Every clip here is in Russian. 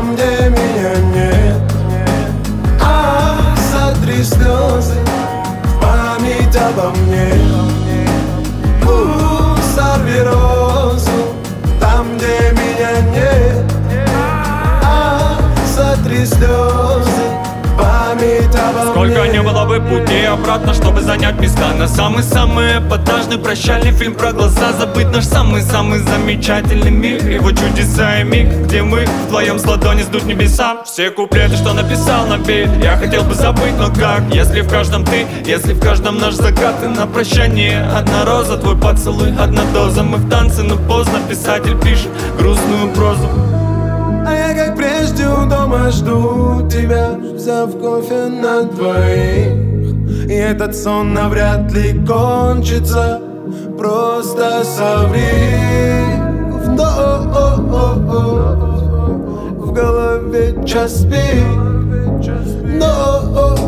там, где меня нет. Сотри слезы, память обо мне. Сорви розу, там, где меня нет. Сотри слезы, память обо мне. Сколько не было бы путей обратно, чтобы занять места на самый-самый эпатажный прощальный фильм про глаза. Забыть наш самый-самый замечательный миг, его чудеса и миг, где мы вдвоем с ладони сдуть небеса. Все куплеты, что написал на бит, я хотел бы забыть, но как? Если в каждом ты, если в каждом наш закат. И на прощание одна роза, твой поцелуй, одна доза. Мы в танце, но поздно, писатель пишет грустную прозу. А я как прежде у дома жду тебя, взяв кофе на двоих. И этот сон навряд ли кончится, просто соври. В голове час пик, но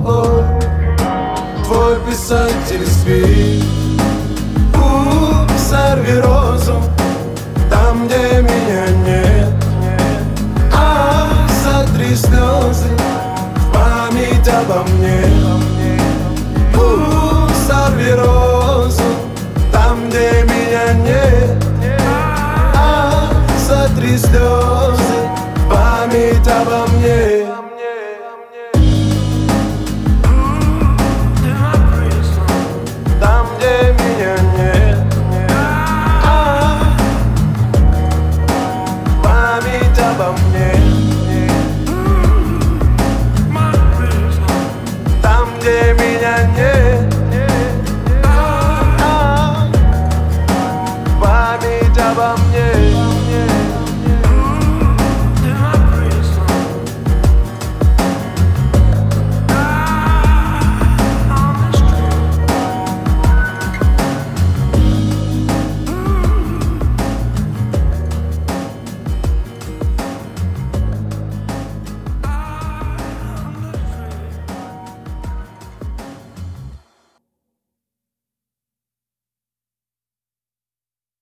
твой писатель спит. Сорви розу, там, где меня нет. Сотри слезы, память обо мне. Сорви розу, там, где меня нет. Сотри слезы, память обо мне. Там, где меня нет. Память обо мне.